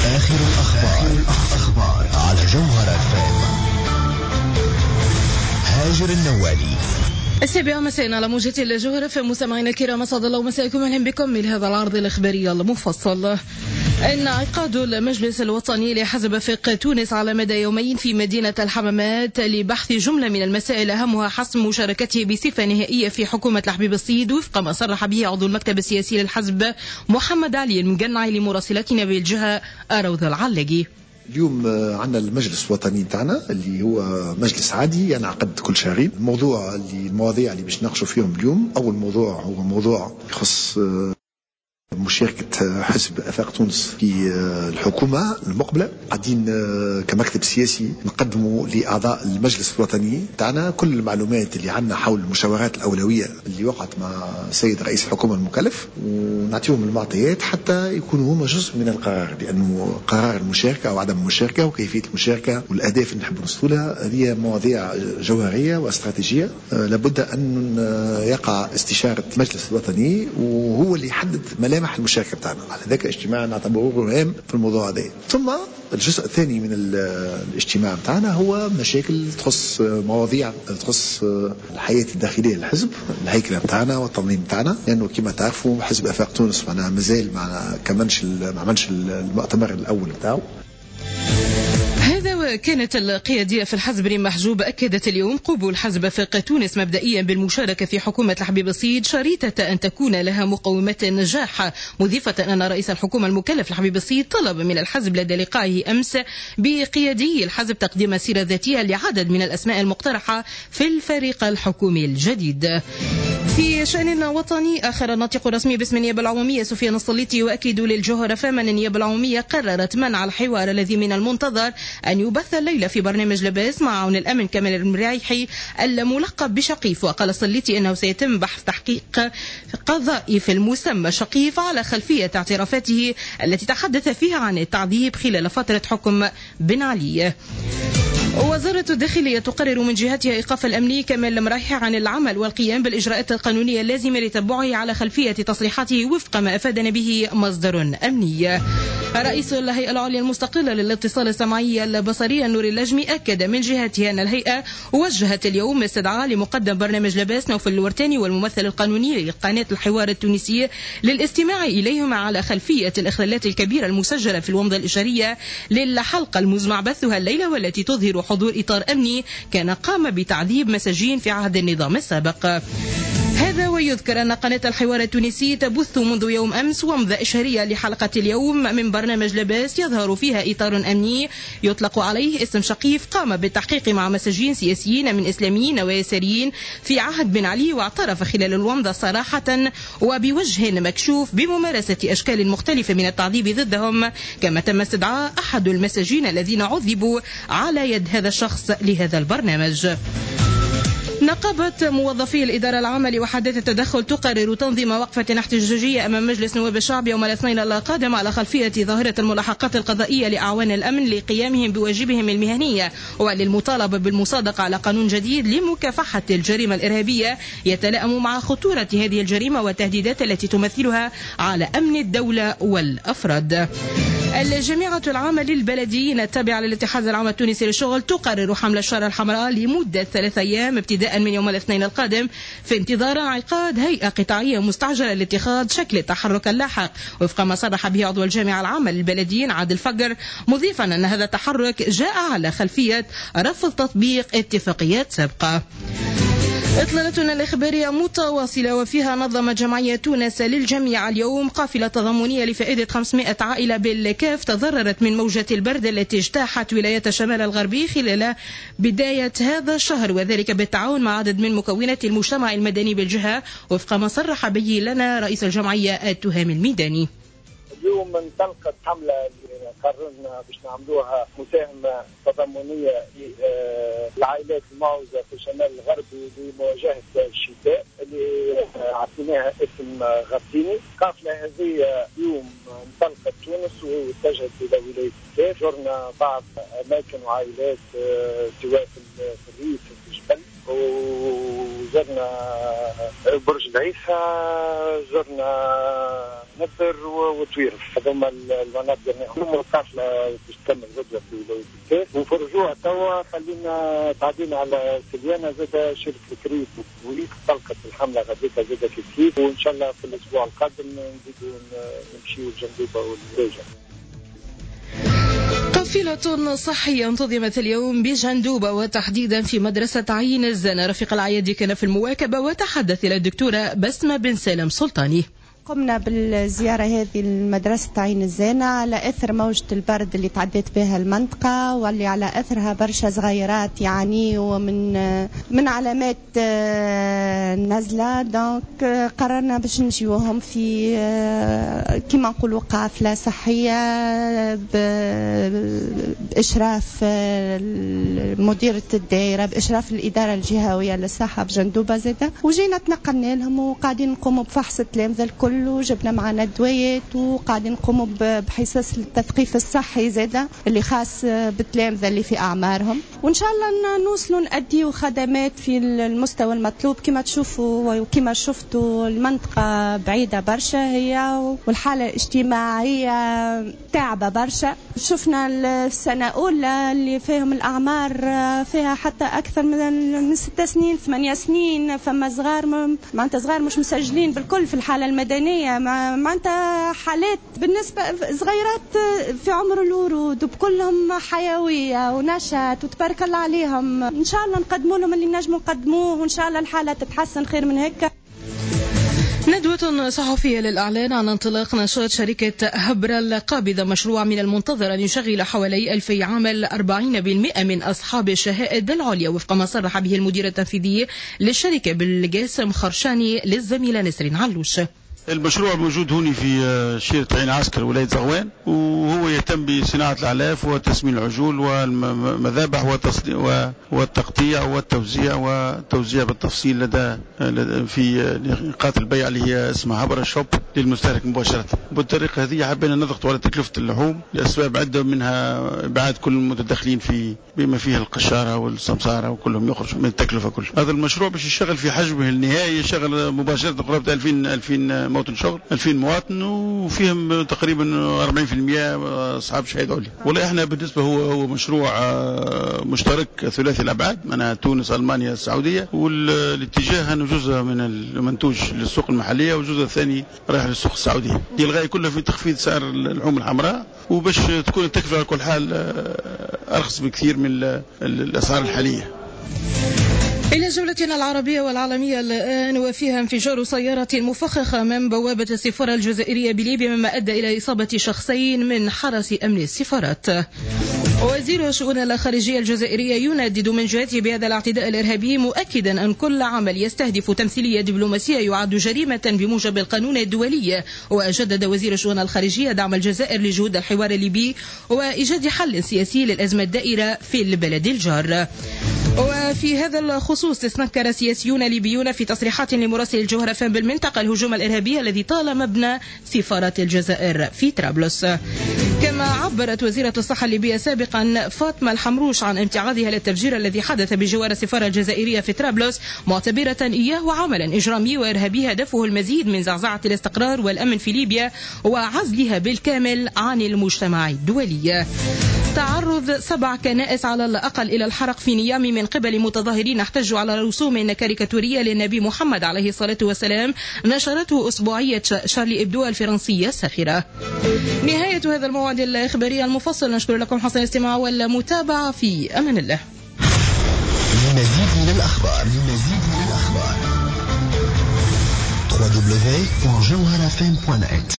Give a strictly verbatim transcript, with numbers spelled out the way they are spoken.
آخر الأخبار, الأخبار على جوهر اف ام. هاجر النوالي. السابعة مساء على موجة الجوهر اف ام. مستمعينا الكرام، اسعد الله مساءكم، اهلا بكم من هذا العرض الاخباري المفصل. إن عقاد المجلس الوطني لحزب فق تونس على مدى يومين في مدينة الحمامات لبحث جملة من المسائل أهمها حسم مشاركته بصفة نهائية في حكومة الحبيب السيد، وفق ما صرح به عضو المكتب السياسي للحزب محمد علي المقنعي لمراسلتنا بالجهة أروذ العلاقي. اليوم عندنا المجلس الوطني بتاعنا اللي هو مجلس عادي ينعقد كل شهرين. الموضوع اللي المواضيع اللي باش نناقشوا فيهم اليوم، أول موضوع هو موضوع يخص مشاركة حزب آفاق تونس في الحكومة المقبلة. قاعدين كمكتب سياسي نقدموا لأعضاء المجلس الوطني تاعنا كل المعلومات اللي عندنا حول المشاورات الأولوية اللي وقعت مع السيد رئيس الحكومة المكلف، ونعطيهم المعطيات حتى يكونوا هم جزء من القرار، لأنه قرار المشاركة أو عدم المشاركة وكيفية المشاركة والأهداف اللي نحب نوصلوا لها هذه مواضيع جوهرية واستراتيجية. لابد أن يقع استشارة المجلس الوطني وهو اللي يحدد ملامح المشاركة بتاعنا. على ذاك الاجتماع نعتبره هام في الموضوع هذا. ثم الجزء الثاني من الاجتماع بتاعنا هو مشاكل تخص مواضيع تخص الحياة الداخلية للحزب، الهيكلة بتاعنا والتنظيم بتاعنا، لأنه يعني كما تعرفوا حزب آفاق تونس معنا مازال معنا كمنش ما عملش المؤتمر الأول بتاعه. كانت القيادية في الحزب ريم محجوب أكدت اليوم قبول حزب فق تونس مبدئيا بالمشاركة في حكومة الحبيب السيد، شريطة أن تكون لها مقومات النجاح، مضيفة أن رئيس الحكومة المكلف الحبيب السيد طلب من الحزب لدى لقائه أمس بقيادي الحزب تقديم سيرة ذاتية لعدد من الأسماء المقترحة في الفريق الحكومي الجديد. في شأن وطني آخر، الناطق الرسمي باسم النيابة العمومية سفيان السليطي يؤكد للجوهر فما أن النيابة العمومية قررت منع الحوار الذي من المنتظر أن يبث الليلة في برنامج لباس مع عون الأمن كمال المريحي الملقب بشقيف. وقال السليطي أنه سيتم بحث تحقيق قضائي في المسمى شقيف على خلفية اعترافاته التي تحدث فيها عن التعذيب خلال فترة حكم بن علي. وزارة الداخلية تقرر من جهتها إيقاف الأمني كمال المريحي عن العمل والقيام بالإجراءات القانونية اللازمة لتتبعه على خلفية تصريحاته وفق ما أفادنا به مصدر أمني. رئيس الهيئة العليا المستقلة للاتصال السمعي البصري النور اللجمي أكد من جهتها أن الهيئة وجهت اليوم استدعاء لمقدم برنامج لباس نوف الورتاني والممثل القانوني لقناة الحوار التونسية للاستماع إليهما على خلفية الإخلالات الكبيرة المسجلة في الومضة الإشارية للحلقة المزمع بثها الليلة، والتي تظهر حضور إطار أمني كان قام بتعذيب مساجين في عهد النظام السابق. هذا ويذكر أن قناة الحوار التونسي تبث منذ يوم أمس ومضة إشارية لحلقة اليوم من برنامج لباس يظهر فيها إطار أمني يطلق عليه اسم شقيف قام بالتحقيق مع مساجين سياسيين من إسلاميين ويساريين في عهد بن علي، واعترف خلال الومضة صراحة وبوجه مكشوف بممارسة أشكال مختلفة من التعذيب ضدهم، كما تم استدعاء أحد المساجين الذين عذبوا على يد هذا الشخص لهذا البرنامج. نقابة موظفي الإدارة العامة لوحدات التدخل تقرر تنظيم وقفة احتجاجية أمام مجلس نواب الشعب يوم الاثنين القادم على خلفية ظاهرة الملاحقات القضائية لأعوان الأمن لقيامهم بواجبهم المهنية، وللمطالبة بالمصادقة على قانون جديد لمكافحة الجريمة الإرهابية يتلائم مع خطورة هذه الجريمة والتهديدات التي تمثلها على أمن الدولة والأفراد. الجامعة العامة للبلديين التابعة للاتحاد العام التونسي للشغل تقرر حمل الشارة الحمراء لمدة ثلاثة أيام ابتداء من يوم الاثنين القادم في انتظار انعقاد هيئة قطاعية مستعجلة لاتخاذ شكل التحرك اللاحق، وفق ما صرح به عضو الجامعة العامة للبلديين عادل فقر، مضيفا أن هذا التحرك جاء على خلفية رفض تطبيق اتفاقيات سابقة. إطلالتنا الإخبارية متواصلة وفيها نظم جمعية تونس للجميع اليوم قافلة تضامنية لفائدة خمسمائة عائلة بالكاف تضررت من موجة البرد التي اجتاحت ولايات الشمال الغربي خلال بداية هذا الشهر، وذلك بالتعاون مع عدد من مكونات المجتمع المدني بالجهة، وفق ما صرح به لنا رئيس الجمعية التهامي الميداني. اليوم انطلقت حملة قررنا باش نعملوها مساهمة تضامنية للعائلات المعوزة في الشمال الغربي لمواجهة الشتاء اللي عطيناها اسم غطيني. القافلة هذه اليوم انطلقت تونس واتجهت إلى ولاية الكاف، زرنا بعض أماكن وعائلات سواء في الريف في الجبل، زرنا برج العيسى، زرنا نبر وتويرف، هذوما المناطق اللي هم القافله باش تكمل غدوه في لويس وفي الرجوع توا خلينا تعدينا على سليانه زاد شركه الكريت ويك طلقت الحمله غديتها زاد في كيف، وان شاء الله في الاسبوع القادم نزيدوا نمشيو الجندوبه والرجع. قافلة صحية انتظمت اليوم بجندوبة وتحديدا في مدرسة عين الزنا. رفيق العيادي كان في المواكبة وتحدث إلى الدكتورة بسمة بن سالم سلطاني. قمنا بالزيارة هذه المدرسة عين الزينة على أثر موجة البرد اللي تعدت بها المنطقة واللي على أثرها برشا صغيرات يعني ومن من علامات النزلة. دونك قررنا باش نجيوهم في كما نقولوا قافلة صحية بإشراف مديرة الدائرة بإشراف الإدارة الجهوية للصحة بجندوبة زادة، وجينا تنقلنا لهم وقاعدين نقوموا بفحص التلامذة الكل وجبنا معنا الدويات وقاعدين نقوموا بحصص التثقيف الصحي زادة اللي خاص بالتلامذة اللي في أعمارهم، وإن شاء الله نوصلوا نأديوا خدمات في المستوى المطلوب. كما تشوفوا وكما شفتوا المنطقة بعيدة برشا هي والحالة الاجتماعية تعبة برشا. شفنا السنة الأولى اللي فيهم الأعمار فيها حتى أكثر من ست سنين ثمانية سنين، فما صغار معناتها صغار مش مسجلين بالكل في الحالة المدنية، معناتها حالات بالنسبة صغيرات في عمر الورود وبكلهم حيوية ونشاط وتبارك الله عليهم. إن شاء الله نقدموا لهم اللي نجموا نقدموه وإن شاء الله الحالة تتحسن خير من هيك. ندوة صحفية للإعلان عن انطلاق نشاط شركة هبرة القابضة، مشروع من المنتظر أن يشغل حوالي ألفي عامل أربعين بالمئة من أصحاب الشهائد العليا وفق ما صرح به المدير التنفيذي للشركة بالجاسم خرشاني للزميلة نسرين علوش. المشروع موجود هوني في شيرة عين عسكر ولاية زغوان، وهو يهتم بصناعة الأعلاف وتسمين العجول والمذابح والتقطيع والتوزيع والتوزيع بالتفصيل لدى في نقاط البيع اللي هي اسمها هبرة شوب للمستهلك مباشرة. بالطريقة هذه حبينا نضغط على تكلفة اللحوم لأسباب عدة، منها إبعاد كل المتدخلين في بما فيه القشارة والسمسارة وكلهم يخرجوا من التكلفة كل. هذا المشروع باش يشغل في حجمه النهائي يشغل مباشرة قرابة ألفين ألفين مواطن شغل، ألفين مواطن وفيهم تقريبا أربعين بالمئة أصحاب شهادة عليا. والله احنا بالنسبة هو هو مشروع مشترك ثلاثي الأبعاد، منها تونس ألمانيا السعودية، والاتجاه أنه جزء من المنتوج للسوق المحلية وجزء الثاني رايح للسوق السعودية. دي الغاية كلها في تخفيض سعر اللحوم الحمراء وباش تكون التكلفة على كل حال أرخص بكثير من الأسعار الحالية. إلى جولتنا العربية والعالمية الآن، وفيها انفجار سيارة مفخخة من بوابة السفارة الجزائرية بليبيا مما أدى إلى إصابة شخصين من حرس أمن السفارات. وزير الشؤون الخارجية الجزائرية يندد من جهته بهذا الاعتداء الإرهابي، مؤكدا أن كل عمل يستهدف تمثيلية دبلوماسية يعد جريمة بموجب القانون الدولي. وجدد وزير الشؤون الخارجية دعم الجزائر لجهود الحوار الليبي وإيجاد حل سياسي للأزمة الدائرة في البلد الجار. وفي هذا الخصوص استنكر سياسيون ليبيون في تصريحات لمراسل الجوهرة فان بالمنطقة الهجوم الإرهابي الذي طال مبنى سفارة الجزائر في طرابلس. كما عبرت وزيرة الصحة الليبية سابقا فاطمة الحمروش عن امتعاضها للتفجير الذي حدث بجوار السفارة الجزائرية في طرابلس، معتبرة إياه عملا إجرامي وإرهابي هدفه المزيد من زعزعة الاستقرار والأمن في ليبيا وعزلها بالكامل عن المجتمع الدولي. تعرض سبع كنائس على الأقل إلى الحرق في نيامي من قبل متظاهرين احتجوا على رسوم كاريكاتورية للنبي محمد عليه الصلاة والسلام نشرته أسبوعية شارلي إبدو الفرنسية الساخرة. نهاية هذا الموعد الإخباري المفصل، نشكر لكم حسن الاستماع والمتابعة، في أمان الله. لمزيد من الأخبار لمزيد من الأخبار دبليو دبليو دبليو دوت جوهرة إف إم دوت نت